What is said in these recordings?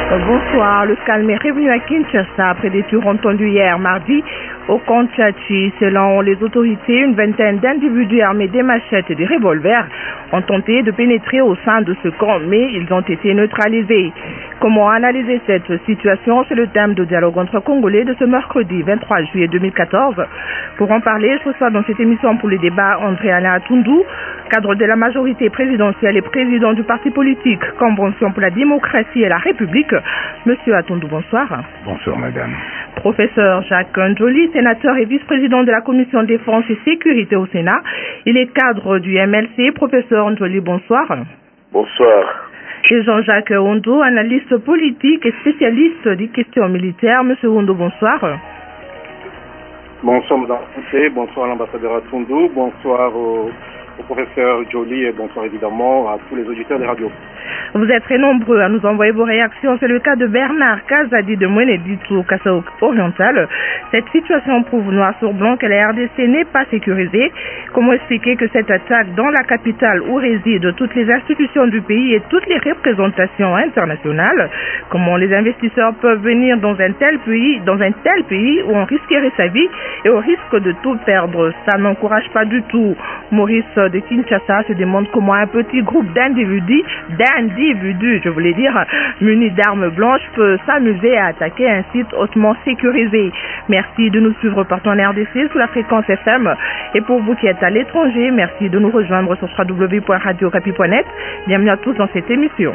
Bonsoir. Le calme est revenu à Kinshasa après des tirs entendus hier mardi au Kanchachi. Selon les autorités, une vingtaine d'individus armés des machettes et des revolvers ont tenté de pénétrer au sein de ce camp, mais ils ont été neutralisés. Comment analyser cette situation? C'est le thème de dialogue entre Congolais de ce mercredi 23 juillet 2014. Pour en parler, je reçois dans cette émission pour les débats André Alain Atundou, cadre de la majorité présidentielle et président du parti politique Convention pour la démocratie et la République. Monsieur Atundou, bonsoir. Bonsoir, madame. Professeur Jacques Njoli, sénateur et vice-président de la commission défense et sécurité au Sénat. Il est cadre du MLC. Professeur Njoli, bonsoir. Bonsoir. Et Jean-Jacques Hondo, analyste politique et spécialiste des questions militaires. Monsieur Hondo, bonsoir. Bonsoir, madame Fouté. Bonsoir à l'ambassadeur Atundou. Bonsoir au professeur Joly et bonsoir évidemment à tous les auditeurs des radios. Vous êtes très nombreux à nous envoyer vos réactions. C'est le cas de Bernard Kazadi de Mweneditu, Kassao Oriental. Cette situation prouve noir sur blanc que la RDC n'est pas sécurisée. Comment expliquer que cette attaque dans la capitale où résident toutes les institutions du pays et toutes les représentations internationales? Comment les investisseurs peuvent venir dans un tel pays où on risquerait sa vie et au risque de tout perdre? Ça n'encourage pas du tout. Maurice de Kinshasa se demande comment un petit groupe d'individus, je voulais dire, munis d'armes blanches, peut s'amuser à attaquer un site hautement sécurisé. Merci de nous suivre partout en RDC sous la fréquence FM. Et pour vous qui êtes à l'étranger, merci de nous rejoindre sur www.radiocapi.net. Bienvenue à tous dans cette émission.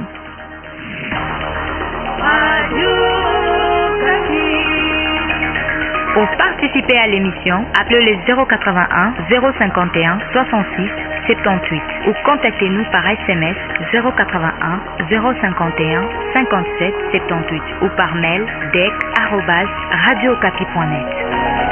Pour participer à l'émission, appelez le 081 051 66 78 ou contactez-nous par SMS 081 051 57 78 ou par mail dec@radiocapi.net.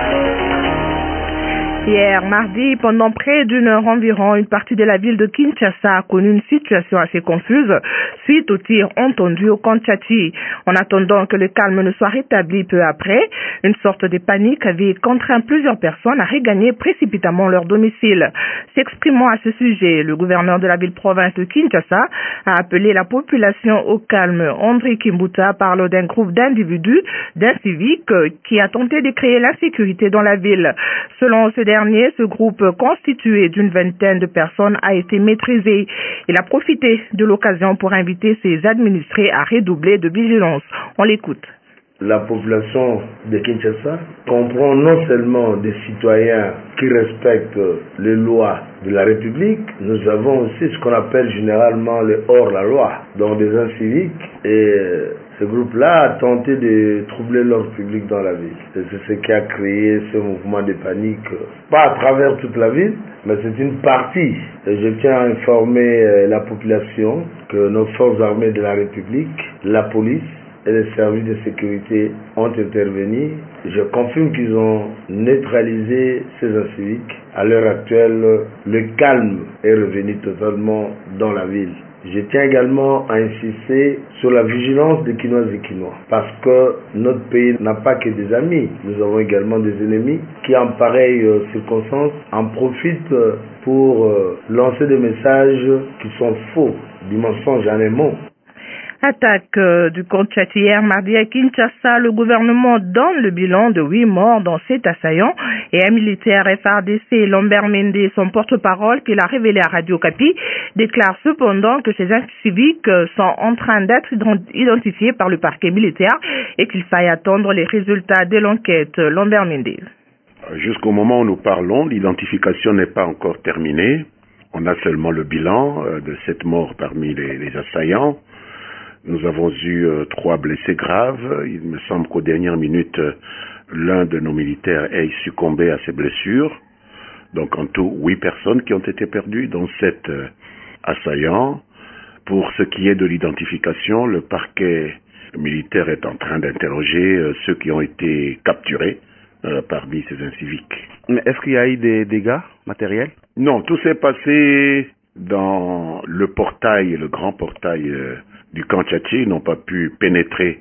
Hier, mardi, pendant près d'une heure environ, une partie de la ville de Kinshasa a connu une situation assez confuse suite aux tirs entendus au Kanchachi. En attendant que le calme ne soit rétabli peu après, une sorte de panique avait contraint plusieurs personnes à regagner précipitamment leur domicile. S'exprimant à ce sujet, le gouverneur de la ville-province de Kinshasa a appelé la population au calme. André Kimbuta parle d'un groupe d'individus, d'un civique, qui a tenté de créer l'insécurité dans la ville. Selon ce ce groupe constitué d'une vingtaine de personnes a été maîtrisé. Il a profité de l'occasion pour inviter ses administrés à redoubler de vigilance. On l'écoute. La population de Kinshasa comprend non seulement des citoyens qui respectent les lois de la République, nous avons aussi ce qu'on appelle généralement les hors-la-loi, donc des inciviques, et ce groupe-là a tenté de troubler l'ordre public dans la ville. Et c'est ce qui a créé ce mouvement de panique, pas à travers toute la ville, mais c'est une partie. Et je tiens à informer la population que nos forces armées de la République, la police, et les services de sécurité ont intervenu. Je confirme qu'ils ont neutralisé ces inciviques. À l'heure actuelle, le calme est revenu totalement dans la ville. Je tiens également à insister sur la vigilance des Kinoises et Kinois, parce que notre pays n'a pas que des amis, nous avons également des ennemis qui, en pareille circonstance, en profitent pour lancer des messages qui sont faux, du mensonge en un mot. Attaque du Kanchachi hier mardi à Kinshasa, le gouvernement donne le bilan de 8 morts dans 7 assaillants et un militaire FARDC, Lambert Mende, son porte-parole qu'il a révélé à Radio Capi, déclare cependant que ces civiques sont en train d'être identifiés par le parquet militaire et qu'il faille attendre les résultats de l'enquête. Lambert Mende. Jusqu'au moment où nous parlons, l'identification n'est pas encore terminée. On a seulement le bilan de 7 morts parmi les assaillants. Nous avons eu 3 blessés graves. Il me semble qu'aux dernières minutes, l'un de nos militaires ait succombé à ses blessures. Donc en tout, 8 personnes qui ont été perdues, dont 7 assaillants. Pour ce qui est de l'identification, le parquet militaire est en train d'interroger ceux qui ont été capturés parmi ces inciviques. Mais est-ce qu'il y a eu des dégâts matériels? Non, tout s'est passé dans le portail, le grand portail du Kanchachi. Ils n'ont pas pu pénétrer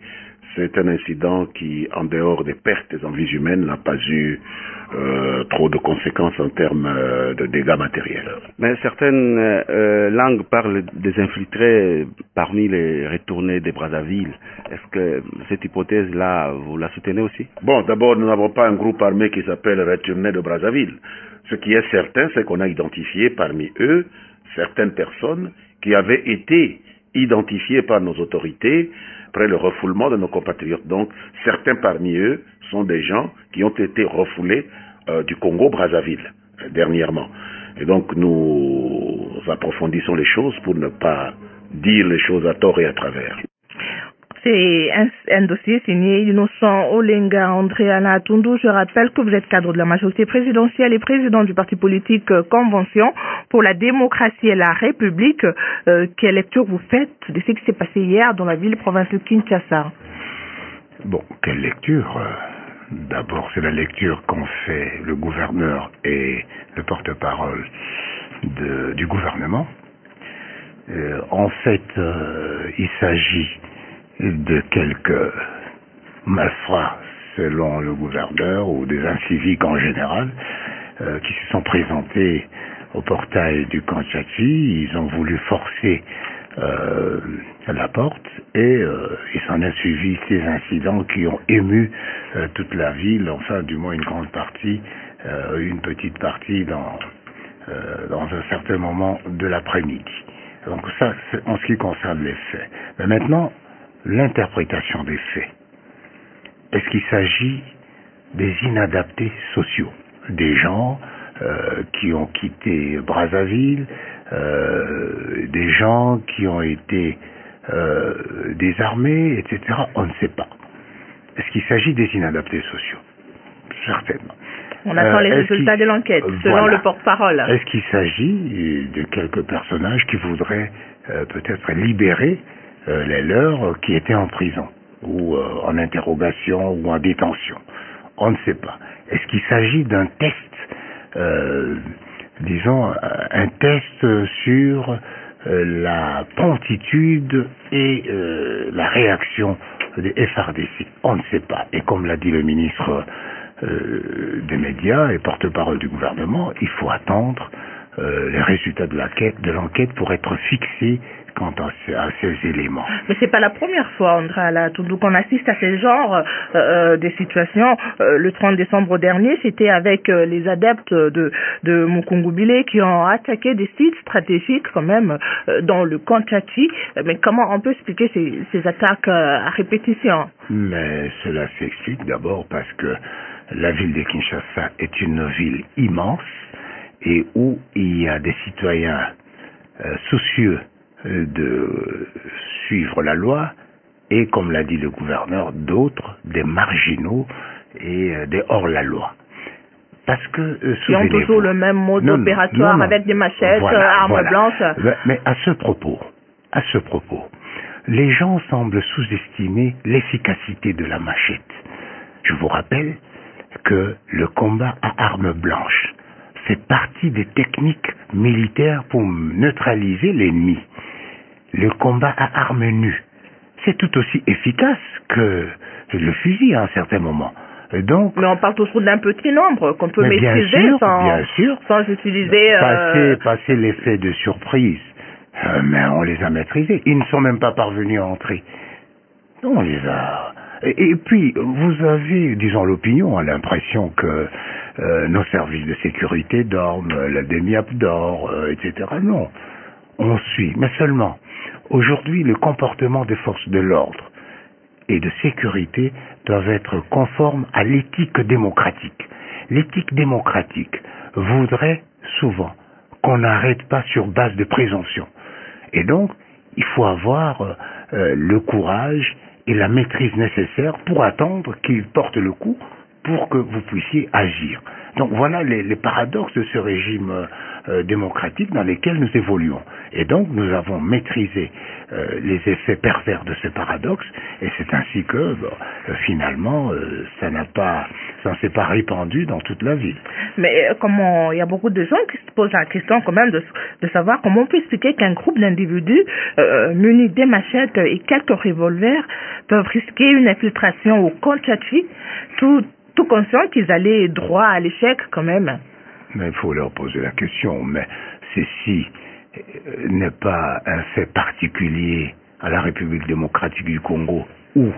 C'est un incident qui, en dehors des pertes en vies humaines, n'a pas eu trop de conséquences en termes de dégâts matériels. Mais certaines langues parlent des infiltrés parmi les retournés de Brazzaville. Est-ce que cette hypothèse-là, vous la soutenez aussi? Bon, d'abord, nous n'avons pas un groupe armé qui s'appelle Retournés de Brazzaville. Ce qui est certain, c'est qu'on a identifié parmi eux certaines personnes qui avaient été identifiées par nos autorités après le refoulement de nos compatriotes. Donc, certains parmi eux sont des gens qui ont été refoulés du Congo-Brazzaville dernièrement. Et donc, nous approfondissons les choses pour ne pas dire les choses à tort et à travers. C'est un dossier signé Innocent Olenga André Alain Tundu. Je rappelle que vous êtes cadre de la majorité présidentielle et président du parti politique Convention pour la démocratie et la République. Quelle lecture vous faites de ce qui s'est passé hier dans la ville-province de Kinshasa? Bon, quelle lecture? D'abord, c'est la lecture qu'ont fait le gouverneur et le porte-parole du gouvernement. En fait, il s'agit de quelques malfrats, selon le gouverneur, ou des inciviques en général, qui se sont présentés au portail du camp Tchadji. Ils ont voulu forcer la porte et il s'en a suivi ces incidents qui ont ému toute la ville, enfin du moins une grande partie, une petite partie dans un certain moment de l'après-midi. Donc ça, c'est en ce qui concerne les faits. Mais maintenant, l'interprétation des faits. Est-ce qu'il s'agit des inadaptés sociaux, des gens qui ont quitté Brazzaville, des gens qui ont été désarmés, etc. On ne sait pas. Est-ce qu'il s'agit des inadaptés sociaux? Certainement. On attend les résultats de l'enquête, selon le porte-parole. Est-ce qu'il s'agit de quelques personnages qui voudraient peut-être libérer les leurs qui étaient en prison, ou en interrogation, ou en détention? On ne sait pas. Est-ce qu'il s'agit d'un test, disons, un test sur la promptitude et la réaction des FARDC? On ne sait pas. Et comme l'a dit le ministre des médias et porte-parole du gouvernement, il faut attendre les résultats de l'enquête pour être fixé quant à ces éléments. Mais c'est pas la première fois, André Alain Tundu, qu'on assiste à ce genre de situations. Le 30 décembre dernier, c'était avec les adeptes de Mukungubile qui ont attaqué des sites stratégiques quand même dans le camp Tchadji. Mais comment on peut expliquer ces attaques à répétition? Mais cela s'explique d'abord parce que la ville de Kinshasa est une ville immense et où il y a des citoyens soucieux de suivre la loi et, comme l'a dit le gouverneur, d'autres, des marginaux et des hors-la-loi. Parce que, ils ont toujours le même mode opératoire avec des machettes, armes blanches. Mais à ce propos, les gens semblent sous-estimer l'efficacité de la machette. Je vous rappelle que le combat à armes blanches fait partie des techniques militaires pour neutraliser l'ennemi. Le combat à armes nues, c'est tout aussi efficace que le fusil à un certain moment. Donc, mais on parle toujours d'un petit nombre qu'on peut maîtriser sans utiliser... Passer l'effet de surprise. Mais on les a maîtrisés. Ils ne sont même pas parvenus à entrer. On les a... Et puis, vous avez, disons, l'opinion, l'impression que nos services de sécurité dorment, la DEMIAP dort, etc. Non, on suit. Mais seulement, aujourd'hui, le comportement des forces de l'ordre et de sécurité doivent être conformes à l'éthique démocratique. L'éthique démocratique voudrait souvent qu'on n'arrête pas sur base de présomption. Et donc, il faut avoir le courage et la maîtrise nécessaire pour attendre qu'il porte le coup pour que vous puissiez agir. Donc voilà les paradoxes de ce régime démocratique dans lesquels nous évoluons. Et donc nous avons maîtrisé les effets pervers de ce paradoxe, et c'est ainsi que finalement ça n'a pas ça ne s'est pas répandu dans toute la ville. Mais comment il y a beaucoup de gens qui se posent la question quand même de savoir comment on peut expliquer qu'un groupe d'individus munis des machettes et quelques revolvers peuvent risquer une infiltration au Konchachi, tout conscient qu'ils allaient droit à l'échec quand même. Mais il faut leur poser la question. Mais ceci n'est pas un fait particulier à la République démocratique du Congo ou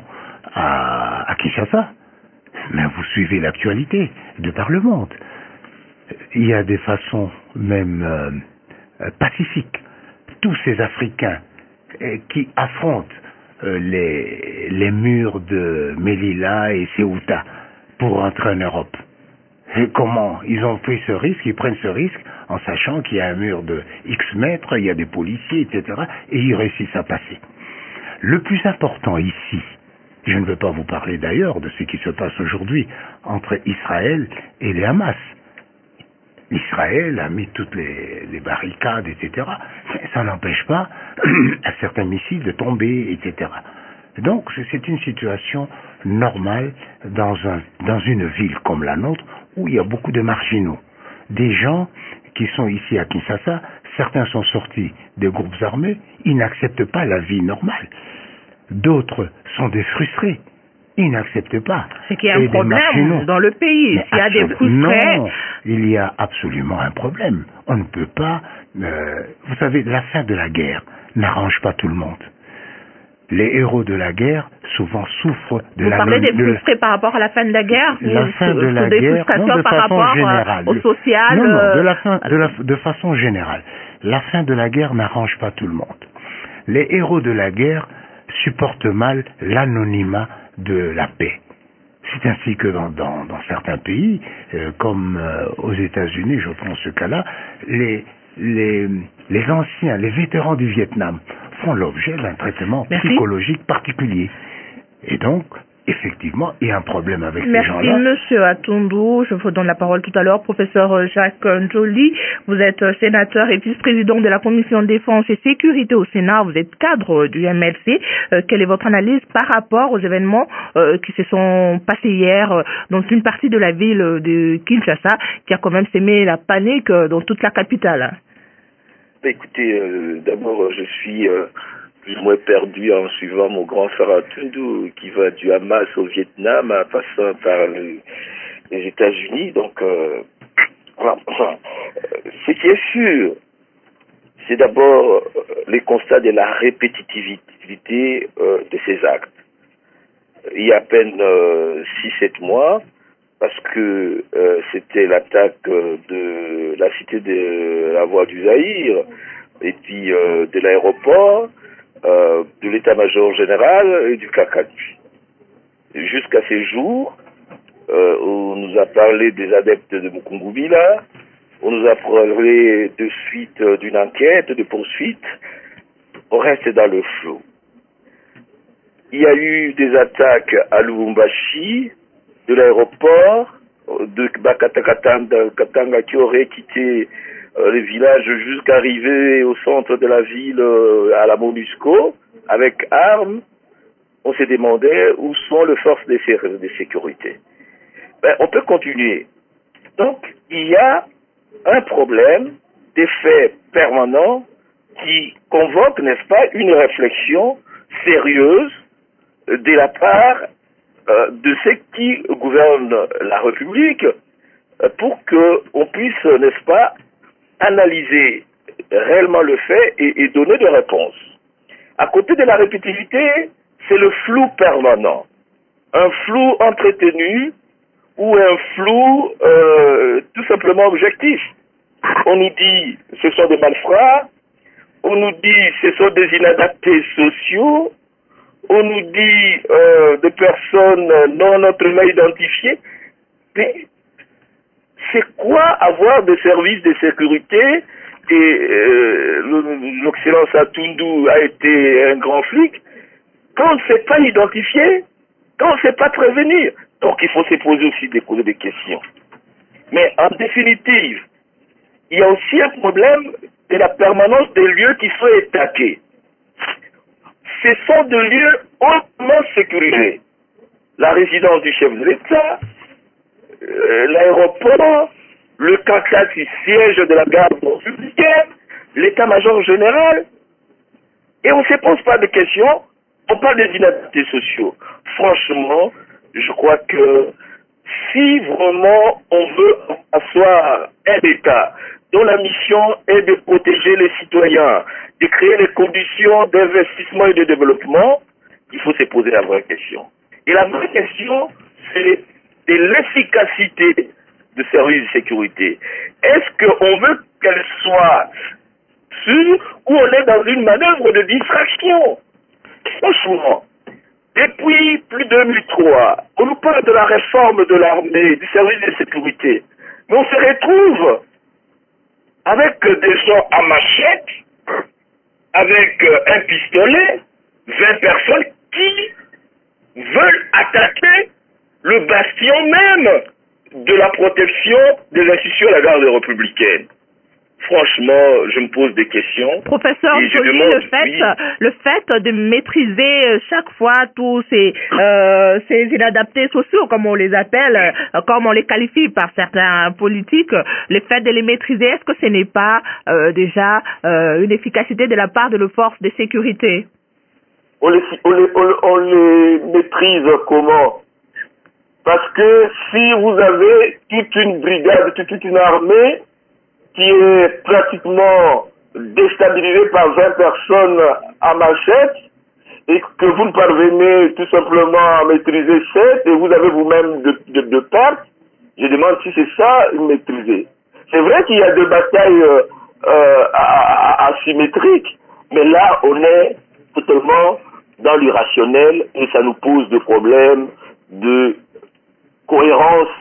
à Kinshasa. Mais vous suivez l'actualité de par le monde. Il y a des façons même pacifiques. Tous ces Africains qui affrontent les murs de Melilla et Ceuta pour rentrer en Europe. Et comment ils ont pris ce risque, ils prennent ce risque en sachant qu'il y a un mur de X mètres, il y a des policiers, etc. Et ils réussissent à passer. Le plus important ici, je ne veux pas vous parler d'ailleurs de ce qui se passe aujourd'hui entre Israël et les Hamas. Israël a mis toutes les barricades, etc. Mais ça n'empêche pas à certains missiles de tomber, etc. Donc c'est une situation normale dans une ville comme la nôtre où il y a beaucoup de marginaux. Des gens qui sont ici à Kinshasa, certains sont sortis des groupes armés, ils n'acceptent pas la vie normale. D'autres sont des frustrés. Ils n'acceptent pas. C'est qu'il y a un problème dans le pays. S'il y a des frustrés... Non, il y a absolument un problème. On ne peut pas... vous savez, la fin de la guerre n'arrange pas tout le monde. Les héros de la guerre souvent souffrent de la... Vous parlez des frustrés par rapport à la fin de la guerre? La fin de la guerre, non, de par façon rapport générale. au social? Non, de façon générale. La fin de la guerre n'arrange pas tout le monde. Les héros de la guerre supportent mal l'anonymat de la paix. C'est ainsi que dans certains pays, comme aux États-Unis, je prends ce cas-là, les anciens, les vétérans du Vietnam font l'objet d'un traitement psychologique particulier. Et donc, effectivement, il y a un problème avec ces gens-là. Merci, Monsieur Atundu. Je vous donne la parole tout à l'heure. Professeur Jacques Njoli, vous êtes sénateur et vice-président de la Commission défense et sécurité au Sénat. Vous êtes cadre du MLC. Quelle est votre analyse par rapport aux événements qui se sont passés hier dans une partie de la ville de Kinshasa, qui a quand même sémé la panique dans toute la capitale? Écoutez, d'abord, je suis plus ou moins perdu en suivant mon grand frère Atundu qui va du Hamas au Vietnam en passant par les États-Unis. Donc, ce qui est sûr, c'est d'abord les constats de la répétitivité de ces actes. Il y a à peine 6-7 mois, parce que c'était l'attaque de la cité de la Voie du Zaïre et puis de l'aéroport, de l'état-major général et du Kakadu. Jusqu'à ces jours, on nous a parlé des adeptes de Mukungubila, on nous a parlé de suite d'une enquête, de poursuite, on reste dans le flou. Il y a eu des attaques à Lubumbashi, de l'aéroport, de Katanga qui aurait quitté le village jusqu'à arriver au centre de la ville, à la MONUSCO, avec armes. On s'est demandé où sont les forces de sécurité. Ben, on peut continuer. Donc, il y a un problème d'effet permanent qui convoque, n'est-ce pas, une réflexion sérieuse de la part de ceux qui gouvernent la République pour qu'on puisse, n'est-ce pas, analyser réellement le fait et donner des réponses. À côté de la répétitivité, c'est le flou permanent. Un flou entretenu ou un flou tout simplement objectif. On nous dit ce sont des malfrats, on nous dit ce sont des inadaptés sociaux, on nous dit des personnes non autrement identifiées. Mais c'est quoi avoir des services de sécurité et l'excellence Atundu a été un grand flic quand on ne sait pas identifier, quand on ne sait pas prévenir. Donc il faut se poser aussi des questions. Mais en définitive, il y a aussi un problème de la permanence des lieux qui sont attaqués. Ce sont des lieux hautement sécurisés. La résidence du chef de l'État, l'aéroport, le CACAT qui siège de la garde républicaine, l'état-major général. Et on ne se pose pas de questions, on parle des inadaptés sociaux. Franchement, je crois que si vraiment on veut asseoir un État dont la mission est de protéger les citoyens, de créer les conditions d'investissement et de développement, il faut se poser la vraie question. Et la vraie question, c'est de l'efficacité de services de sécurité. Est-ce qu'on veut qu'elle soit sûre ou on est dans une manœuvre de distraction? Franchement, depuis plus de 2003, on nous parle de la réforme de l'armée, du service de sécurité, mais on se retrouve avec des gens à machette, avec un pistolet, 20 personnes qui veulent attaquer le bastion même de la protection des institutions de la garde républicaine. Franchement, je me pose des questions. Professeur Joly, le fait de maîtriser chaque fois tous ces inadaptés sociaux, comme on les appelle, comme on les qualifie par certains politiques, le fait de les maîtriser, est-ce que ce n'est pas déjà une efficacité de la part de nos forces de sécurité? On les maîtrise comment? Parce que si vous avez toute une brigade, toute une armée qui est pratiquement déstabilisée par 20 personnes à machette et que vous ne parvenez tout simplement à maîtriser 7 et vous avez vous-même de pertes, je demande si c'est ça maîtriser. C'est vrai qu'il y a des batailles asymétriques, mais là on est totalement dans l'irrationnel et ça nous pose des problèmes de cohérence,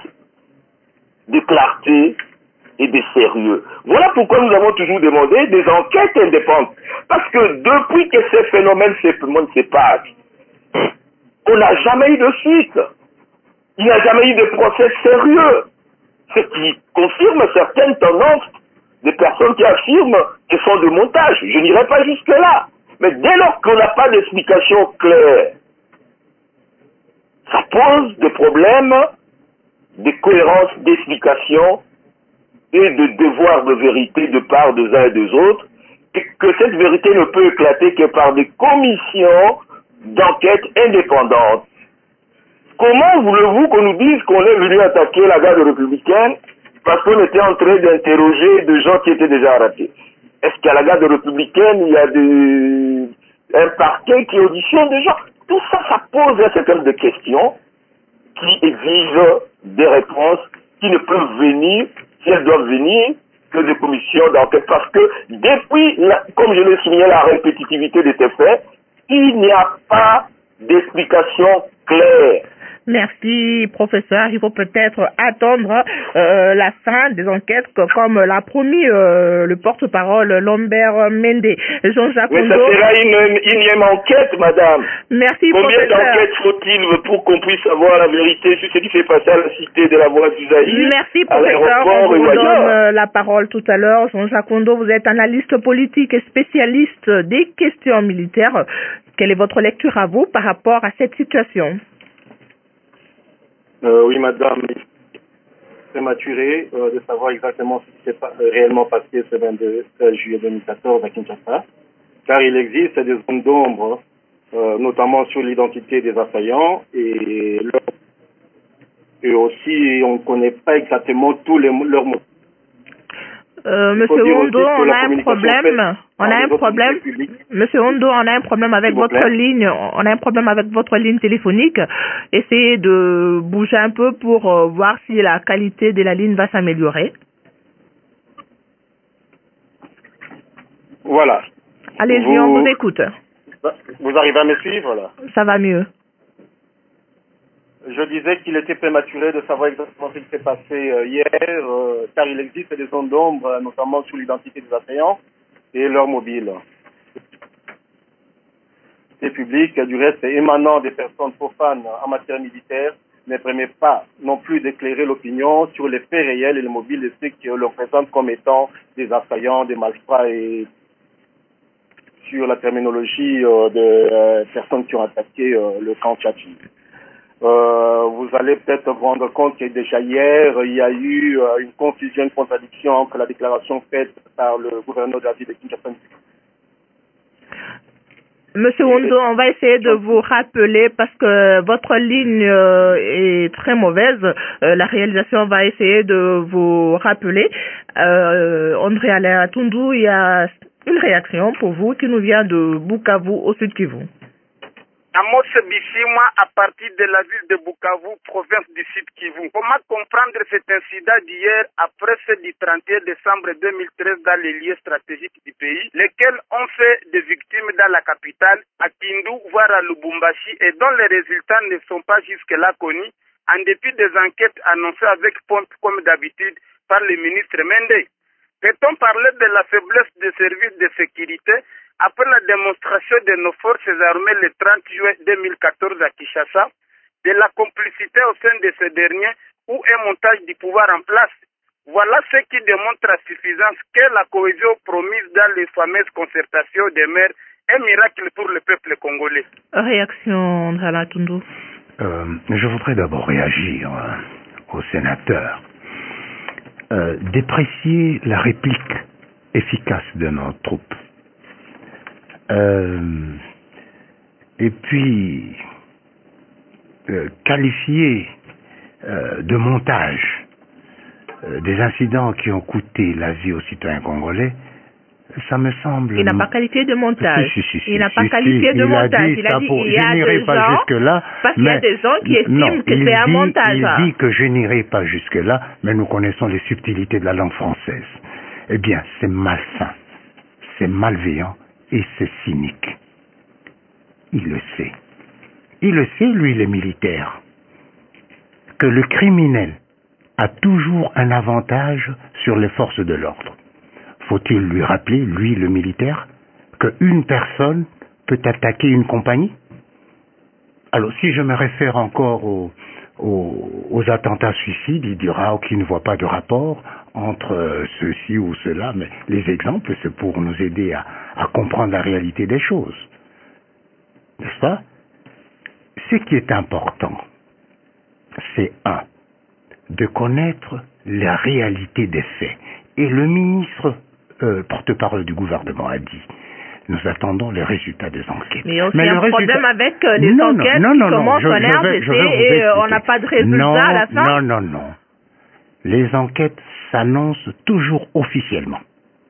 de clarté et de sérieux. Voilà pourquoi nous avons toujours demandé des enquêtes indépendantes. Parce que depuis que ces phénomènes se passent, on n'a jamais eu de suite. Il n'y a jamais eu de procès sérieux. Ce qui confirme certaines tendances des personnes qui affirment qu'elles sont de montage. Je n'irai pas jusque-là. Mais dès lors qu'on n'a pas d'explication claire, ça pose des problèmes de cohérence d'explication et de devoir de vérité de part des uns et des autres, et que cette vérité ne peut éclater que par des commissions d'enquête indépendantes. Comment voulez-vous qu'on nous dise qu'on est venu attaquer la garde républicaine parce qu'on était en train d'interroger des gens qui étaient déjà arrêtés? Est-ce qu'à la garde républicaine, il y a un parquet qui auditionne des gens? Tout ça, ça pose un certain nombre de questions qui exigent des réponses qui ne peuvent venir, si elles doivent venir, que des commissions d'enquête. Parce que depuis, comme je l'ai souligné, la répétitivité de ces faits, il n'y a pas d'explication claire. Merci, professeur. Il faut peut-être attendre la fin des enquêtes, comme l'a promis le porte-parole Lambert Mende. Jean-Jacques Mais Ondo. ça sera une énième enquête, madame. Merci, Combien professeur. d'enquêtes faut-il pour qu'on puisse savoir la vérité sur ce qui s'est passé à la cité de la Voie du Zaïre? Merci, à professeur. l'aéroport On et vous ailleurs. donne la parole tout à l'heure. Jean-Jacques Ondo, vous êtes analyste politique et spécialiste des questions militaires. Quelle est votre lecture à vous par rapport à cette situation? Oui, madame, c'est prématuré de savoir exactement ce qui s'est réellement passé ce 22 juillet 2014 à Kinshasa, car il existe des zones d'ombre, notamment sur l'identité des assaillants, et aussi on ne connaît pas exactement tous leurs mots. Monsieur Ondo, on a un problème. Monsieur Ondo, on a un problème avec votre ligne. On a un problème avec votre ligne téléphonique. Essayez de bouger un peu pour voir si la qualité de la ligne va s'améliorer. Voilà. Allez-y, on vous écoute. Vous arrivez à me suivre là? Ça va mieux. Je disais qu'il était prématuré de savoir exactement ce qui s'est passé hier, car il existe des zones d'ombre, notamment sur l'identité des assaillants et leurs mobiles. Les publics, du reste, émanant des personnes profanes en matière militaire, ne permet pas non plus d'éclairer l'opinion sur les faits réels et les mobiles de ceux qui le présentent comme étant des assaillants, des malfrats et sur la terminologie de personnes qui ont attaqué le camp Tchatchi. vous allez peut-être vous rendre compte que déjà hier, il y a eu une confusion, une contradiction entre la déclaration faite par le gouverneur de la ville de Kinshasa. Monsieur Wondo, on va essayer de vous rappeler parce que votre ligne est très mauvaise. La réalisation va essayer de vous rappeler. André Alain Tundu, il y a une réaction pour vous qui nous vient de Bukavu au Sud Kivu. Amos Bissima, à partir de la ville de Bukavu, province du Sud Kivu. Comment comprendre cet incident d'hier après ceux du 31 décembre 2013 dans les lieux stratégiques du pays, lesquels ont fait des victimes dans la capitale, à Kindu, voire à Lubumbashi, et dont les résultats ne sont pas jusque-là connus, en dépit des enquêtes annoncées avec pompe comme d'habitude par le ministre Mende. Peut-on parler de la faiblesse des services de sécurité après la démonstration de nos forces armées le 30 juin 2014 à Kinshasa, de la complicité au sein de ces derniers ou un montage du pouvoir en place? Voilà ce qui démontre à suffisance que la cohésion promise dans les fameuses concertations demeure un miracle pour le peuple congolais. Réaction de la Tundu. Je voudrais d'abord réagir au sénateur. Déprécier la réplique efficace de nos troupes. Et puis qualifier de montage des incidents qui ont coûté la vie aux citoyens congolais, ça me semble... Il n'a pas qualifié de montage. Il n'a pas qualifié de montage. Il a dit il y a des gens, jusque-là, parce qu'il y a des gens qui estiment que c'est un montage. Il dit que je n'irai pas jusque-là, mais nous connaissons les subtilités de la langue française. Eh bien, c'est malsain, c'est malveillant et c'est cynique. Il le sait. Il le sait, lui, les militaires, que le criminel a toujours un avantage sur les forces de l'ordre. Faut-il lui rappeler, lui, le militaire, qu'une personne peut attaquer une compagnie? Alors, si je me réfère encore aux attentats suicides, il dira qu'il ne voit pas de rapport entre ceci ou cela, mais les exemples, c'est pour nous aider à comprendre la réalité des choses. N'est-ce pas? Ce qui est important, c'est de connaître la réalité des faits. Et le ministre porte-parole du gouvernement a dit, nous attendons les résultats des enquêtes. Mais il y a aussi un problème avec les enquêtes qui commencent en RDC et on n'a pas de résultats à la fin. Non. Les enquêtes s'annoncent toujours officiellement.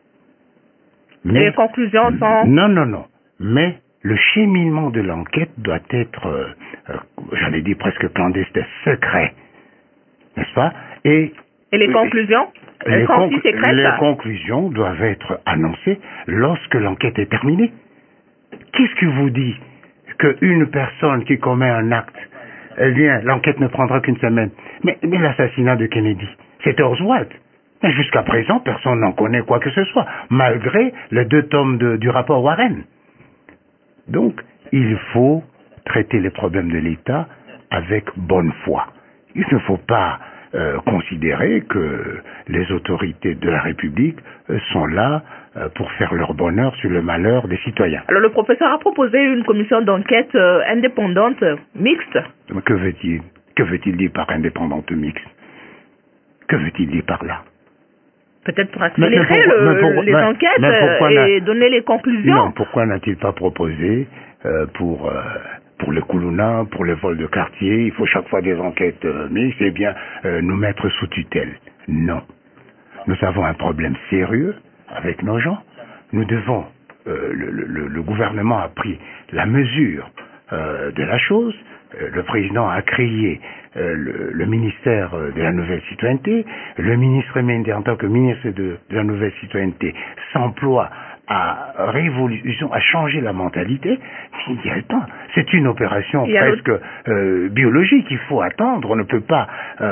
Mais les conclusions sont... Non. Mais le cheminement de l'enquête doit être, j'allais dire presque clandestin, secret. N'est-ce pas? Et les conclusions? Les conclusions doivent être annoncées lorsque l'enquête est terminée. Qu'est-ce qui vous dit qu'une personne qui commet un acte, eh bien, l'enquête ne prendra qu'une semaine? Mais l'assassinat de Kennedy, c'était Oswald. Mais jusqu'à présent, personne n'en connaît quoi que ce soit, malgré les 2 tomes du rapport Warren. Donc, il faut traiter les problèmes de l'État avec bonne foi. Il ne faut pas considérer que les autorités de la République sont là pour faire leur bonheur sur le malheur des citoyens. Alors le professeur a proposé une commission d'enquête indépendante, mixte. Que veut-il? Que veut-il dire par indépendante mixte? Que veut-il dire par là? Peut-être pour accélérer les enquêtes et donner les conclusions. Non, pourquoi n'a-t-il pas proposé pour le Koulouna, pour les vols de quartier, il faut chaque fois des enquêtes mixtes, eh bien, nous mettre sous tutelle? Non. Nous avons un problème sérieux avec nos gens. Nous devons, le gouvernement a pris la mesure de la chose. Le président a créé le ministère de la Nouvelle Citoyenneté. Le ministre Mende, en tant que ministre de la Nouvelle Citoyenneté, s'emploie à révolution, à changer la mentalité. Il y a le temps. C'est une opération presque biologique. Il faut attendre. On ne peut pas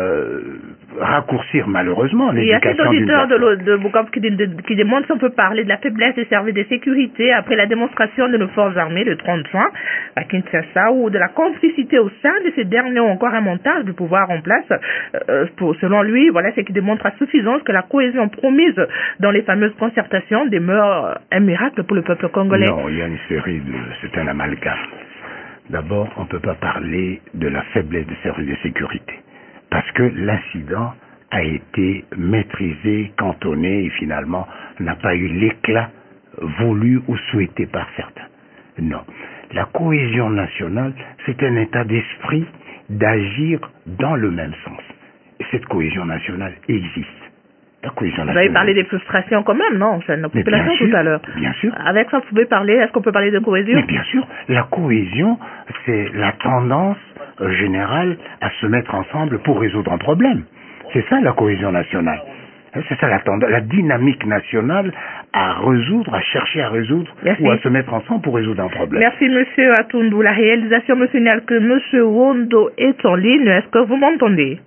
raccourcir malheureusement l'éducation d'une personne. Il y a cet auditeur de Bukavu qui demande si on peut parler de la faiblesse des services de sécurité après la démonstration de nos forces armées le 30 juin à Kinshasa, ou de la complicité au sein de ces derniers, ou encore un montage du pouvoir en place. Selon lui, voilà ce qui démontre à suffisance que la cohésion promise dans les fameuses concertations demeure un miracle pour le peuple congolais. Non, il y a une série c'est un amalgame. D'abord, on ne peut pas parler de la faiblesse des services de sécurité, parce que l'incident a été maîtrisé, cantonné et finalement n'a pas eu l'éclat voulu ou souhaité par certains. Non. La cohésion nationale, c'est un état d'esprit d'agir dans le même sens. Et cette cohésion nationale existe. La cohésion nationale. Vous avez parlé des frustrations quand même, non? C'est la population tout à l'heure. Bien sûr. Avec ça, vous pouvez parler, est-ce qu'on peut parler de cohésion? Mais bien sûr. La cohésion, c'est la tendance générale à se mettre ensemble pour résoudre un problème. C'est ça la cohésion nationale. C'est ça la dynamique nationale à résoudre, à chercher à résoudre. Merci. Ou à se mettre ensemble pour résoudre un problème. Merci Monsieur Atundou. La réalisation me signale que Monsieur Wondo est en ligne. Est-ce que vous m'entendez?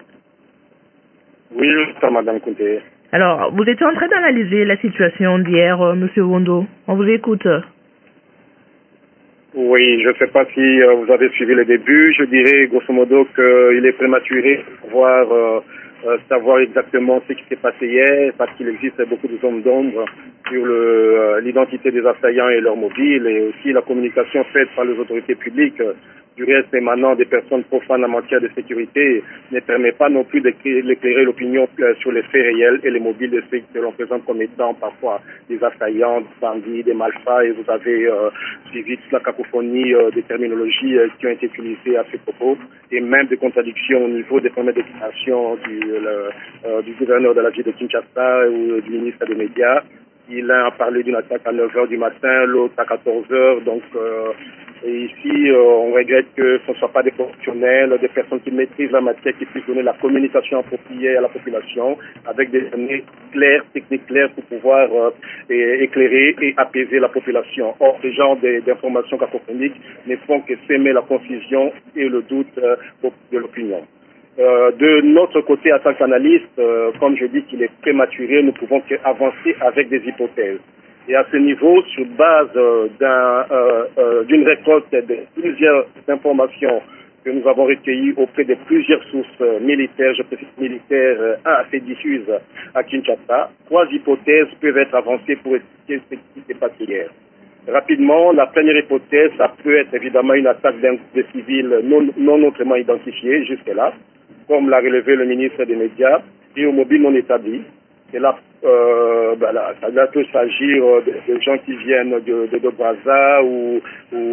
Oui, Madame Kounté. Alors, vous étiez en train d'analyser la situation d'hier, Monsieur Wondo. On vous écoute. Oui, je ne sais pas si vous avez suivi le début. Je dirais grosso modo qu'il est prématuré pour pouvoir savoir exactement ce qui s'est passé hier, parce qu'il existe beaucoup de zones d'ombre sur l'identité des assaillants et leur mobile, et aussi la communication faite par les autorités publiques, du reste émanant des personnes profanes en matière de sécurité, ne permet pas non plus d'éclairer l'opinion sur les faits réels et les mobiles de ceux que l'on présente comme étant parfois des assaillants, des bandits, des malfrats, et vous avez suivi toute la cacophonie des terminologies qui ont été utilisées à ce propos, et même des contradictions au niveau des premières déclarations du gouverneur de la ville de Kinshasa ou du ministre des Médias. L'un a parlé d'une attaque à 9h du matin, l'autre à 14h, donc et ici, on regrette que ce ne soit pas des professionnels, des personnes qui maîtrisent la matière, qui puissent donner la communication appropriée à la population, avec des données claires, techniques claires, pour pouvoir éclairer et apaiser la population. Or, ce genre d'informations cacophoniques ne font que s'aimer la confusion et le doute de l'opinion. De notre côté, en tant qu'analyste, comme je dis qu'il est prématuré, nous pouvons avancer avec des hypothèses. Et à ce niveau, sur base d'une récolte de plusieurs informations que nous avons recueillies auprès de plusieurs sources militaires, je précise militaires, assez diffuses à Kinshasa, 3 hypothèses peuvent être avancées pour expliquer ce qui s'est passé hier. Rapidement, la première hypothèse, ça peut être évidemment une attaque de civils non autrement identifiés jusque-là, comme l'a relevé le ministre des Médias, et au mobile non établi. Et là, ça peut s'agir de gens qui viennent de Brazza ou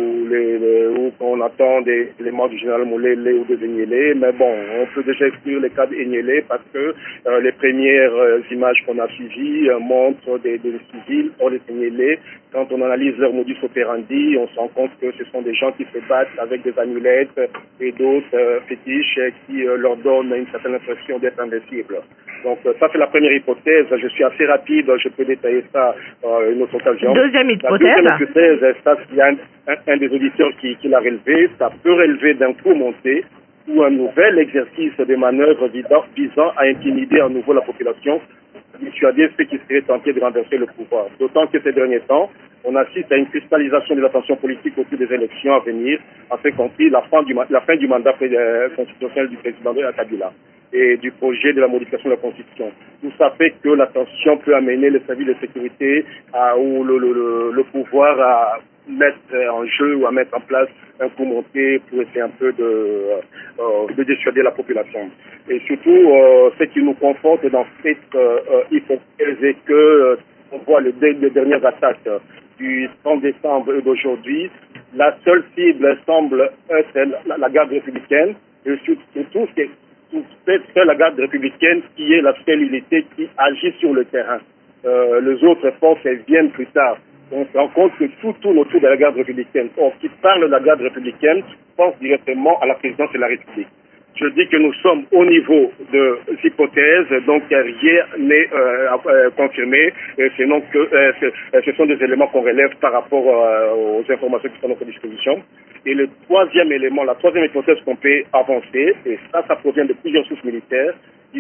qu'on attend des éléments du général Moulele ou de Enyele. Mais bon, on peut déjà exclure les cas d'Enyele parce que les premières images qu'on a suivies montrent des civils. Or, les Enyele, quand on analyse leur modus operandi, on se rend compte que ce sont des gens qui se battent avec des amulettes et d'autres fétiches qui leur donnent une certaine impression d'être invincibles. Donc ça, c'est la première hypothèse. Je suis assez rapide, je peux détailler ça une autre occasion. Deuxième hypothèse. La deuxième hypothèse, ça, il y a un des auditeurs qui l'a relevé, ça peut relever d'un coup monté ou un nouvel exercice de manœuvre visant à intimider à nouveau la population, dissuader ceux qui seraient tentés de renverser le pouvoir. D'autant que ces derniers temps, on assiste à une cristallisation des attentions politiques autour des élections à venir, en fait compris la fin du mandat constitutionnel du président Kabila et du projet de la modification de la Constitution. Tout ça fait que la tension peut amener les services de sécurité ou le pouvoir à mettre en jeu ou à mettre en place un coup monté pour essayer un peu de dissuader la population. Et surtout, ce qui nous conforte dans cette hypothèse est que on voit les dernières attaques du 30 décembre et d'aujourd'hui, la seule cible semble être la garde républicaine, et surtout c'est la garde républicaine qui est la seule unité qui agit sur le terrain. Les autres forces, elles viennent plus tard. On se rend compte que tout tourne autour de la garde républicaine. Or, qui parle de la garde républicaine pense directement à la présidence de la République. Je dis que nous sommes au niveau de hypothèses, donc rien n'est confirmé, sinon que ce sont des éléments qu'on relève par rapport aux informations qui sont à notre disposition. Et le troisième élément, la troisième hypothèse qu'on peut avancer, et ça provient de plusieurs sources militaires,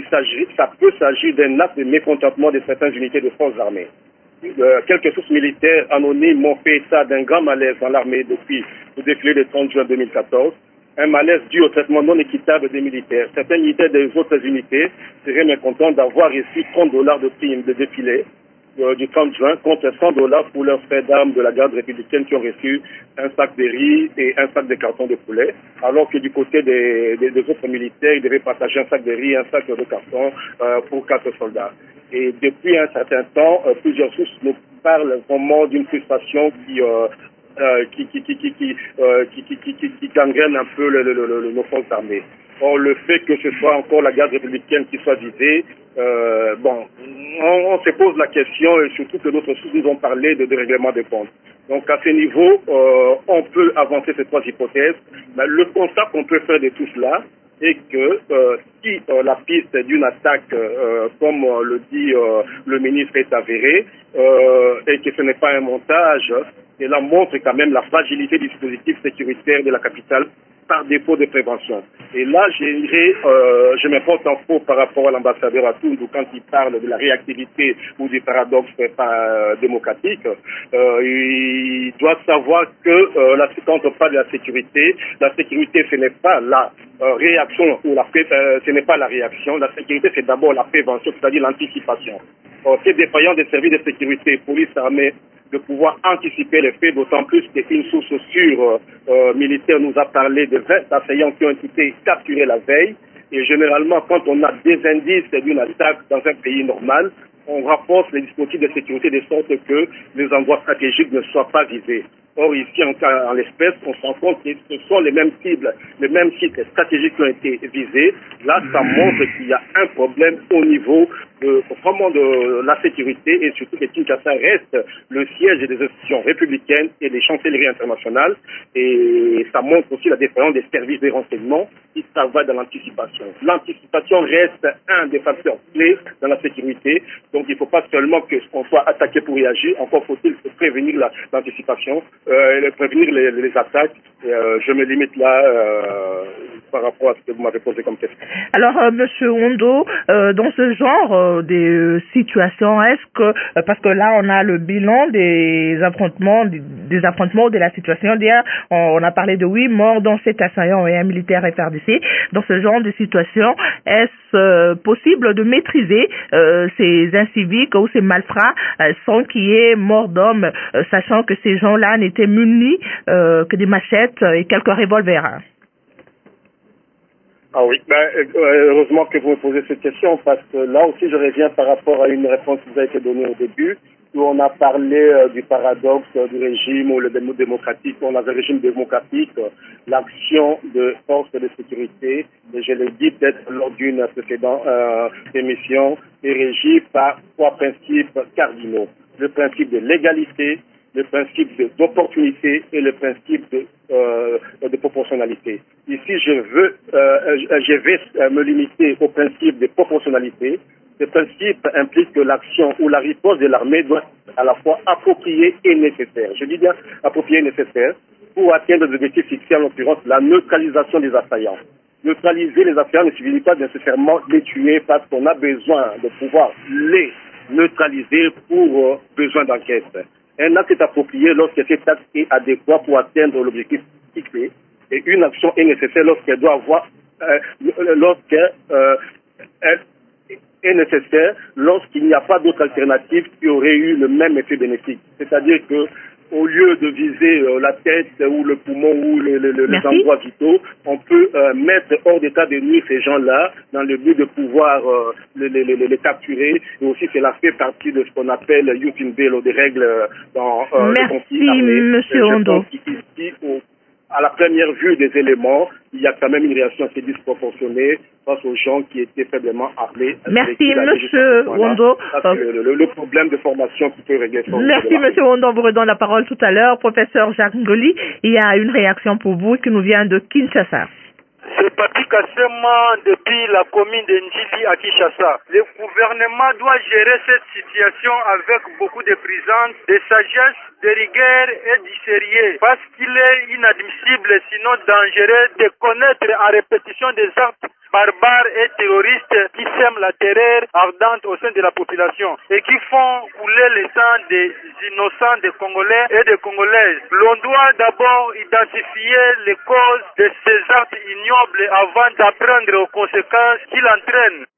ça peut s'agir d'un acte de mécontentement de certaines unités de forces armées. Quelques sources militaires anonymes ont fait état d'un grand malaise dans l'armée depuis le défilé du 30 juin 2014. Un malaise dû au traitement non équitable des militaires. Certains militaires des autres unités seraient mécontents d'avoir reçu $30 de prime de défilé du 30 juin contre $100 pour leurs frères d'armes de la garde républicaine qui ont reçu un sac de riz et un sac de carton de poulet, alors que du côté des autres militaires, ils devaient partager un sac de riz et un sac de carton pour 4 soldats. Et depuis un certain temps, plusieurs sources nous parlent vraiment d'une frustration qui gangrène un peu nos forces armées. Or, le fait que ce soit encore la garde républicaine qui soit visée, on se pose la question, et surtout que d'autres sources nous ont parlé de règlement des comptes. Donc, à ce niveau, on peut avancer ces 3 hypothèses. Mais le constat qu'on peut faire de tout cela est que si la piste d'une attaque, comme le dit le ministre, est avérée, et que ce n'est pas un montage, cela montre quand même la fragilité du dispositif sécuritaire de la capitale par défaut de prévention. Et là, je me porte en faux par rapport à l'ambassadeur Atoundou quand il parle de la réactivité ou du paradoxe démocratique. Il doit savoir que quand on parle de la sécurité ce n'est pas la réaction ou ce n'est pas la réaction. La sécurité, c'est d'abord la prévention, c'est-à-dire l'anticipation. C'est défaillant des services de sécurité, police, armée, de pouvoir anticiper les faits, d'autant plus qu'une source sûre militaire nous a parlé de 20 assaillants qui ont été capturés la veille. Et généralement, quand on a des indices d'une attaque dans un pays normal, on rapporte les dispositifs de sécurité de sorte que les endroits stratégiques ne soient pas visés. Or, ici, en l'espèce, on se rend compte que ce sont les mêmes cibles, les mêmes sites stratégiques qui ont été visés. Là, ça montre qu'il y a un problème au niveau vraiment de la sécurité, et surtout que Kinshasa reste le siège des institutions républicaines et des chancelleries internationales. Et ça montre aussi la défaillance des services de renseignement qui travaillent dans l'anticipation. L'anticipation reste un des facteurs clés dans la sécurité. Donc, il ne faut pas seulement qu'on soit attaqué pour réagir, encore faut-il prévenir l'anticipation, prévenir les attaques. Je me limite là par rapport à ce que vous m'avez posé comme question. Alors, Monsieur Ondo, dans ce genre de situation, est-ce que, parce que là, on a le bilan des affrontements de la situation d'hier, on a parlé de 8 morts, dont 7 assaillants et un militaire FARDC. Dans ce genre de situation, est-ce possible de maîtriser ces inciviques ou ces malfrats sans qu'il y ait mort d'hommes, sachant que ces gens-là n'étaient munis que des machettes et quelques revolvers? Ah oui, heureusement que vous me posez cette question, parce que là aussi je reviens par rapport à une réponse qui vous a été donnée au début, où on a parlé du paradoxe du régime ou le démocratique. On a le régime démocratique, l'action de forces de sécurité, et je l'ai dit peut-être lors d'une précédente émission, est régie par 3 principes cardinaux. Le principe de légalité, le principe d'opportunité et le principe de proportionnalité. Ici, je vais me limiter au principe de proportionnalité. Ce principe implique que l'action ou la riposte de l'armée doit être à la fois appropriée et nécessaire. Je dis bien appropriée et nécessaire pour atteindre les objectifs fixés, en l'occurrence la neutralisation des assaillants. Neutraliser les assaillants ne signifie pas nécessairement les tuer, parce qu'on a besoin de pouvoir les neutraliser pour besoin d'enquête. Un acte est approprié lorsque cet acte est adéquat pour atteindre l'objectif fixé, et une action est nécessaire lorsqu'elle doit avoir, est nécessaire lorsqu'il n'y a pas d'autre alternative qui aurait eu le même effet bénéfique. C'est-à-dire que au lieu de viser la tête ou le poumon ou les endroits vitaux, on peut mettre hors d'état de nuire ces gens-là dans le but de pouvoir les capturer. Et aussi, cela fait partie de ce qu'on appelle Youth in Bail, des règles dans le conflit armé. Merci, Monsieur Ondo. À la première vue des éléments, il y a quand même une réaction assez disproportionnée face aux gens qui étaient faiblement armés. Merci, Monsieur Ondo. Le problème de formation qui peut régler ça. Merci, Monsieur Ondo. On vous redonne la parole tout à l'heure. Professeur Jacques Ngoli, il y a une réaction pour vous qui nous vient de Kinshasa. C'est Patrick Assema depuis la commune de Ndjili à Kinshasa. Le gouvernement doit gérer cette situation avec beaucoup de présence, de sagesse, de rigueur et du sérieux, parce qu'il est inadmissible, sinon dangereux, de connaître en répétition des actes barbares et terroristes qui sèment la terreur ardente au sein de la population et qui font couler le sang des innocents, des Congolais et des Congolaises. L'on doit d'abord identifier les causes de ces actes ignobles avant d'apprendre aux conséquences qu'ils entraînent.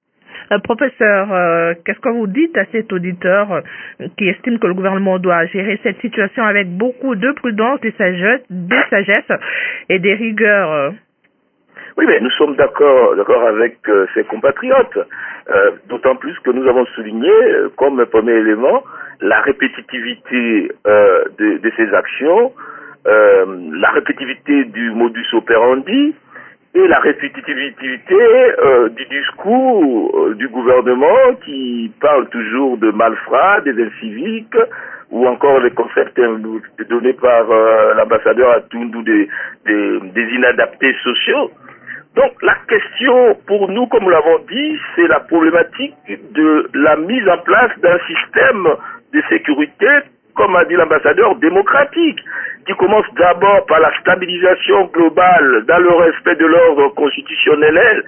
Professeur, qu'est-ce que vous dites à cet auditeur qui estime que le gouvernement doit gérer cette situation avec beaucoup de prudence, de sagesse et des rigueurs? Oui, mais nous sommes d'accord avec ses compatriotes, d'autant plus que nous avons souligné comme premier élément la répétitivité de ces actions, la répétitivité du modus operandi et la répétitivité du discours du gouvernement qui parle toujours de malfrats, des inciviques, ou encore les concepts donnés par l'ambassadeur Atundu des inadaptés sociaux. Donc la question pour nous, comme nous l'avons dit, c'est la problématique de la mise en place d'un système de sécurité, comme a dit l'ambassadeur, démocratique, qui commence d'abord par la stabilisation globale dans le respect de l'ordre constitutionnel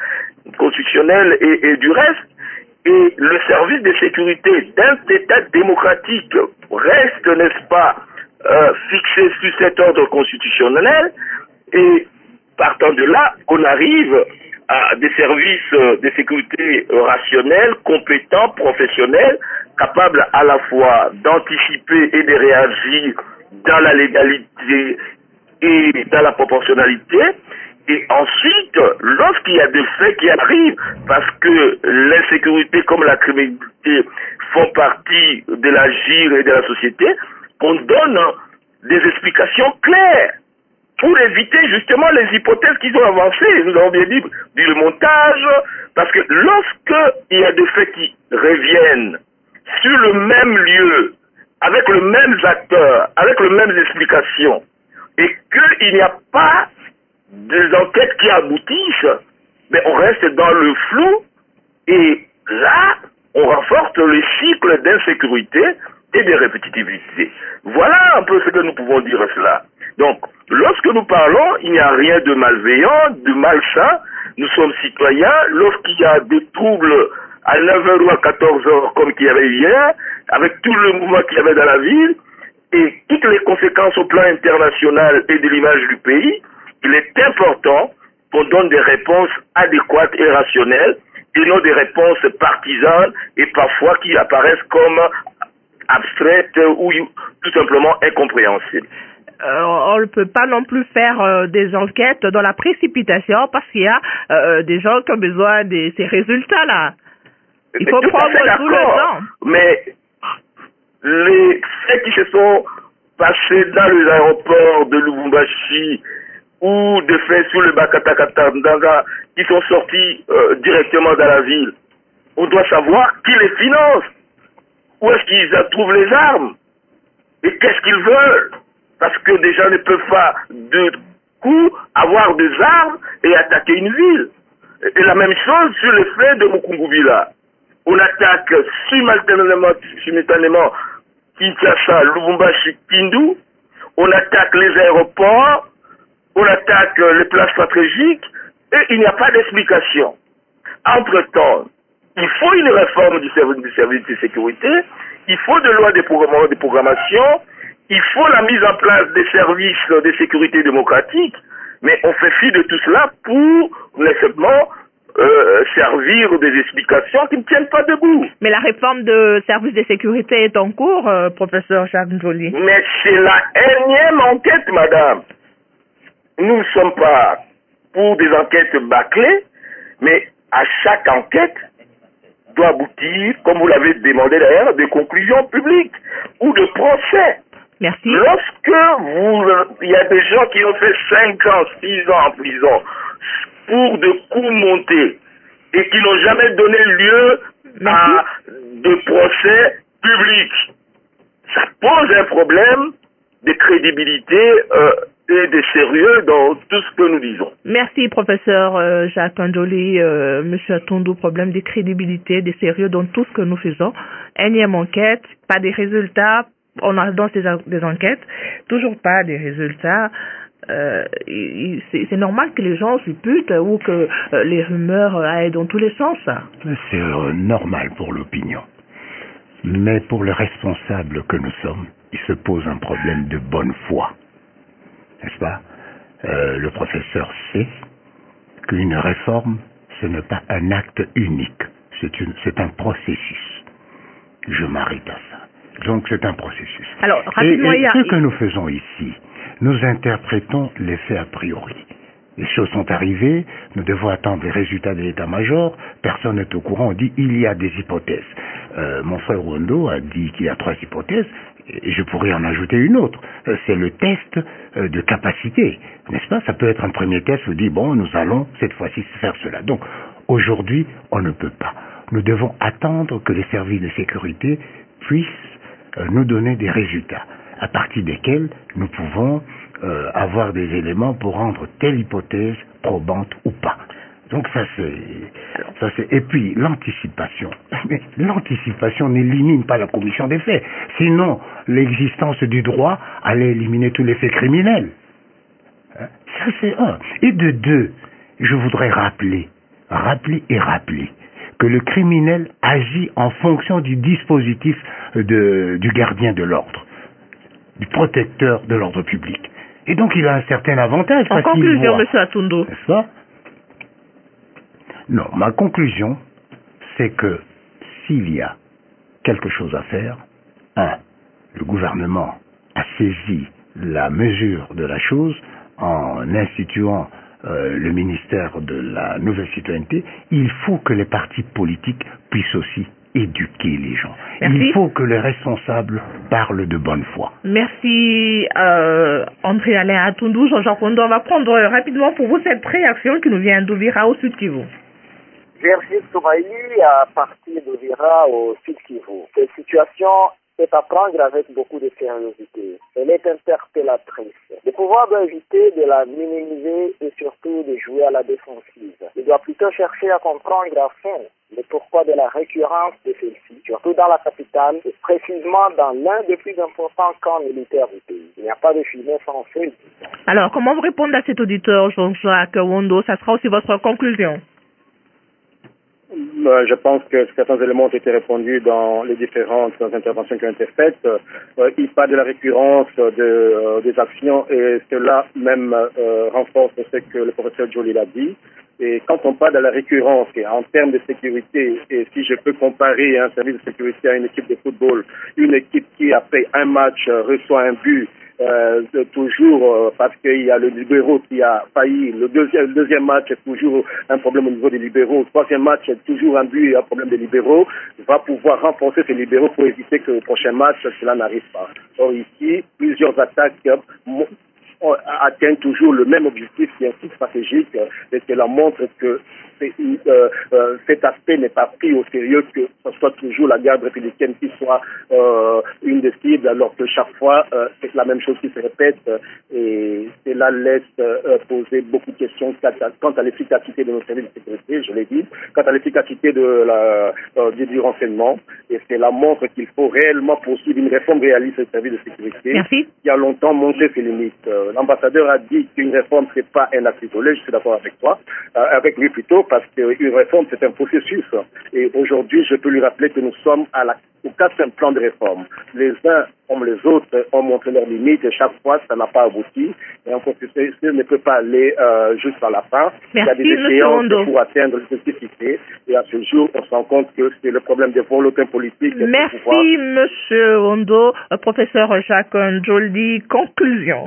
et du reste. Et le service de sécurité d'un État démocratique reste, n'est-ce pas, fixé sur cet ordre constitutionnel. Et partant de là, on arrive à des services de sécurité rationnels, compétents, professionnels, capables à la fois d'anticiper et de réagir dans la légalité et dans la proportionnalité. Et ensuite, lorsqu'il y a des faits qui arrivent, parce que l'insécurité comme la criminalité font partie de l'agir et de la société, on donne des explications claires pour éviter justement les hypothèses qu'ils ont avancées. Nous avons bien dit du montage, parce que lorsqu'il y a des faits qui reviennent sur le même lieu, avec les mêmes acteurs, avec les mêmes explications, et qu'il n'y a pas des enquêtes qui aboutissent, mais on reste dans le flou, et là, on renforce le cycle d'insécurité et de répétitivité. Voilà un peu ce que nous pouvons dire à cela. Donc, lorsque nous parlons, il n'y a rien de malveillant, de malsain. Nous sommes citoyens. Lorsqu'il y a des troubles à 9h ou à 14h, comme qu'il y avait hier, avec tout le mouvement qu'il y avait dans la ville, et toutes les conséquences au plan international et de l'image du pays, il est important qu'on donne des réponses adéquates et rationnelles, et non des réponses partisanes et parfois qui apparaissent comme abstraites ou tout simplement incompréhensibles. On ne peut pas non plus faire des enquêtes dans la précipitation parce qu'il y a des gens qui ont besoin de ces résultats-là. Il faut prendre tout le temps. Mais les faits qui se sont passés dans les aéroports de Lubumbashi ou des faits sur le Bakatakata qui sont sortis directement dans la ville, on doit savoir qui les finance, où est-ce qu'ils trouvent les armes et qu'est-ce qu'ils veulent. Parce que des gens ne peuvent pas de coup avoir des armes et attaquer une ville. Et la même chose sur les faits de Mukungubila. On attaque simultanément Kinshasa, Lubumbashi, Kindu. On attaque les aéroports. On attaque les places stratégiques. Et il n'y a pas d'explication. Entre-temps, il faut une réforme du service de sécurité. Il faut de lois de programmation. Il faut la mise en place des services de sécurité démocratique, mais on fait fi de tout cela pour nécessairement servir des explications qui ne tiennent pas debout. Mais la réforme de services de sécurité est en cours, professeur Jacques Njoli. Mais c'est la énième enquête, madame. Nous ne sommes pas pour des enquêtes bâclées, mais à chaque enquête doit aboutir, comme vous l'avez demandé d'ailleurs, des conclusions publiques ou de procès. Merci. Lorsque il y a des gens qui ont fait 5 ans, 6 ans en prison pour de coups montés et qui n'ont jamais donné lieu à de procès publics, ça pose un problème de crédibilité et de sérieux dans tout ce que nous disons. Merci, professeur Jacques Njoli. Monsieur Atundu, problème de crédibilité, de sérieux dans tout ce que nous faisons. Énième enquête, pas de résultats. On a dans des enquêtes, toujours pas des résultats. C'est normal que les gens supputent ou que les rumeurs aillent dans tous les sens. C'est normal pour l'opinion. Mais pour les responsables que nous sommes, il se pose un problème de bonne foi. N'est-ce pas? Le professeur sait qu'une réforme, ce n'est pas un acte unique. c'est un processus. Je m'arrête à ça. Donc c'est un processus. Alors, rapidement, et ce que nous faisons ici, nous interprétons les faits a priori. Les choses sont arrivées, nous devons attendre les résultats de l'état-major, personne n'est au courant, on dit il y a des hypothèses. Mon frère Wondo a dit qu'il y a 3 hypothèses, et je pourrais en ajouter une autre. C'est le test de capacité, n'est-ce pas? Ça peut être un premier test, vous dit bon, nous allons cette fois-ci faire cela. Donc, aujourd'hui, on ne peut pas. Nous devons attendre que les services de sécurité puissent nous donner des résultats, à partir desquels nous pouvons avoir des éléments pour rendre telle hypothèse probante ou pas. Donc ça c'est et puis l'anticipation. Mais l'anticipation n'élimine pas la commission des faits. Sinon, l'existence du droit allait éliminer tous les faits criminels. Ça c'est un. Et de deux, je voudrais rappeler que le criminel agit en fonction du dispositif du gardien de l'ordre, du protecteur de l'ordre public. Et donc il a un certain avantage. En conclusion, M. Atundo. N'est-ce pas? Non, ma conclusion, c'est que s'il y a quelque chose à faire, le gouvernement a saisi la mesure de la chose en instituant le ministère de la Nouvelle Citoyenneté. Il faut que les partis politiques puissent aussi éduquer les gens. Merci. Il faut que les responsables parlent de bonne foi. Merci André-Alain Atundo. Jean-Jacques Wondo, on va prendre rapidement pour vous cette réaction qui nous vient d'Ouvira au Sud Kivu. Virgile Soumaïli à partir d'Ouvira au Sud Kivu. Cette situation est à prendre avec beaucoup de sérieuxité. Elle est interpellatrice. Le pouvoir doit éviter de la minimiser et surtout de jouer à la défensive. Il doit plutôt chercher à comprendre à fond le pourquoi de la récurrence de celle-ci, surtout dans la capitale et précisément dans l'un des plus importants camps militaires du pays. Il n'y a pas de fumée sans feu. Alors, comment vous répondre à cet auditeur, Jean-Jacques Wondo? Ça sera aussi votre conclusion. Je pense que certains éléments ont été répondus dans les différentes interventions qui ont été faites. Il parle de la récurrence des actions et cela même renforce ce que le professeur Joly l'a dit. Et quand on parle de la récurrence en termes de sécurité, et si je peux comparer un service de sécurité à une équipe de football, une équipe qui après un match reçoit un but, toujours parce qu'il y a le libéraux qui a failli. Le deuxième match est toujours un problème au niveau des libéraux. Le troisième match est toujours un but et un problème des libéraux. Va pouvoir renforcer ces libéraux pour éviter que au prochain match, cela n'arrive pas. Or ici, plusieurs attaques atteignent toujours le même objectif qui est un site stratégique et cela montre que cet aspect n'est pas pris au sérieux, que ce soit toujours la garde républicaine qui soit une des cibles, alors que chaque fois c'est la même chose qui se répète et cela laisse poser beaucoup de questions quant à l'efficacité de nos services de sécurité, je l'ai dit, quant à l'efficacité du renseignement, et cela montre qu'il faut réellement poursuivre une réforme réaliste des services de sécurité. Merci. Qui a longtemps montré ses limites. L'ambassadeur a dit qu'une réforme c'est pas un acte isolé, je suis d'accord avec toi, avec lui plutôt, parce qu'une réforme c'est un processus. Et aujourd'hui, je peux lui rappeler que nous sommes au 4e plan de réforme. Les uns comme les autres ont montré leurs limites et chaque fois ça n'a pas abouti. Et un processus ne peut pas aller jusqu'à la fin. Merci, il y a des échéances pour atteindre les spécificités. Et à ce jour, on se rend compte que c'est le problème des volontés politiques. Merci, Monsieur Wondo. Professeur Jacques Njoldi, conclusion.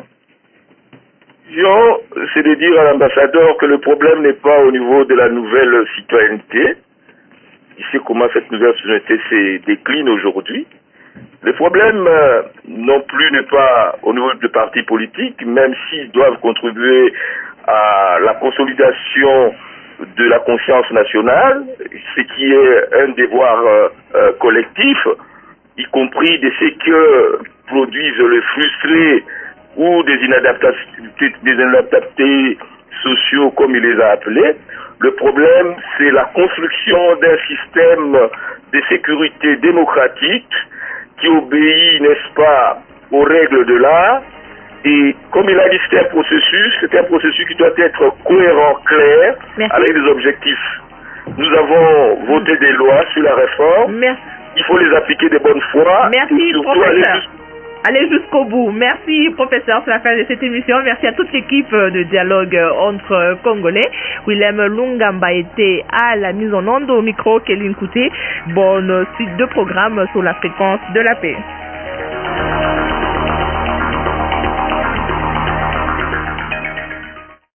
C'est de dire à l'ambassadeur que le problème n'est pas au niveau de la nouvelle citoyenneté. Il sait comment cette nouvelle citoyenneté se décline aujourd'hui. Le problème non plus n'est pas au niveau des partis politiques, même s'ils doivent contribuer à la consolidation de la conscience nationale, ce qui est un devoir collectif, y compris de ce que produisent les frustrés ou des inadaptés sociaux, comme il les a appelés. Le problème, c'est la construction d'un système de sécurité démocratique qui obéit, n'est-ce pas, aux règles de l'art. Et comme il a dit, c'est un processus qui doit être cohérent, clair, avec des objectifs. Nous avons voté des lois sur la réforme. Merci. Il faut les appliquer de bonne foi. Merci, et surtout professeur. aller jusqu'au bout. Merci, professeur, c'est la fin de cette émission. Merci à toute l'équipe de dialogue entre Congolais. Willem Lungamba était à la mise en onde, au micro, Kéline Kouté. Bonne suite de programme sur la fréquence de la paix.